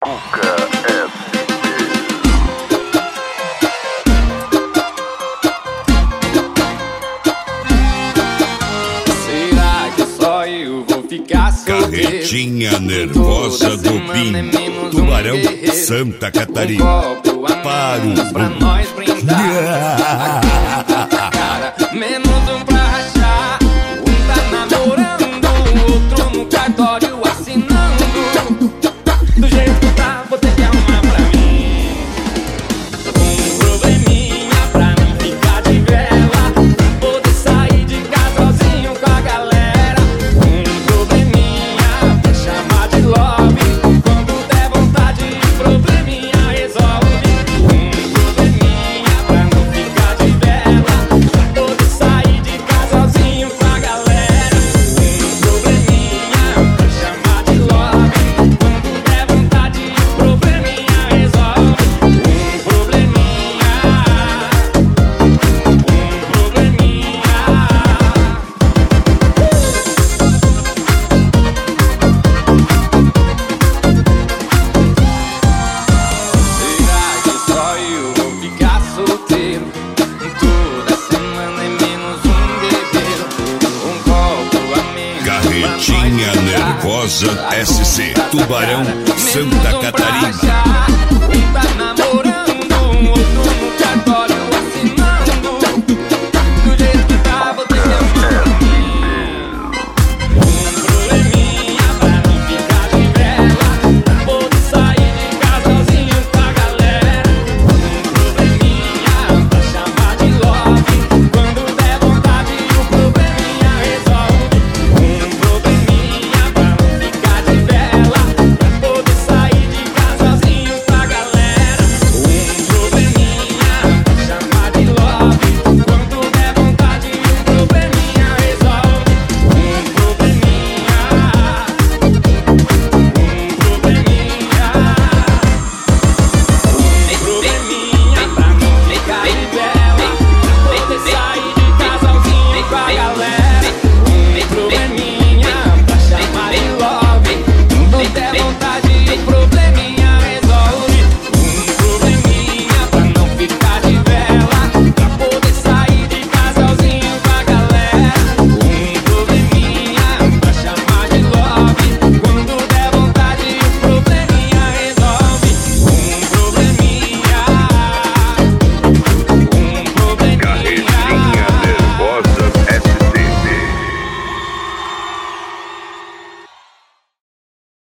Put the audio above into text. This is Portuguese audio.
Cuca Será que só eu vou ficar solteiro? Carretinha nervosa do PIN, Tubarão, Santa Catarina. Para o pra nós brindar. Cara, menos um pra rachar. Um tá namorando, o outro no cartório assinando. Do jeito que tá, vou ter que arrumar pra mim um probleminha pra não ficar de vela, poder sair de casa sozinho com a galera. Um probleminha pra chamar de love, quando der vontade, probleminha resolve. Um probleminha pra não ficar de vela, poder sair de casa sozinho com a galera. Um probleminha pra chamar de love, quando der vontade, probleminha resolve. Um probleminha, Será que só eu vou ficar solteiro? Toda semana é menos um bebeiro, um copo a menos. Carretinha nervosa SC, Tubarão, Santa Catarina. Um tá namorando, um outro no cartório assinando. Do jeito que tá, vou ter que arrumar pra mim um probleminha pra não ficar de vela, pra poder sair de casa sozinho com a galera. Um probleminha pra chamar de love, quando der vontade, o probleminha resolve. Um probleminha pra não ficar de vela, pra poder sair de casa sozinho com a galera. Um probleminha pra chamar de love, quando der vontade, o probleminha resolve. Um probleminha, pra não ficar de vela, pra poder sair de casa sozinho com a galera. Um probleminha pra chamar de love, quando der vontade,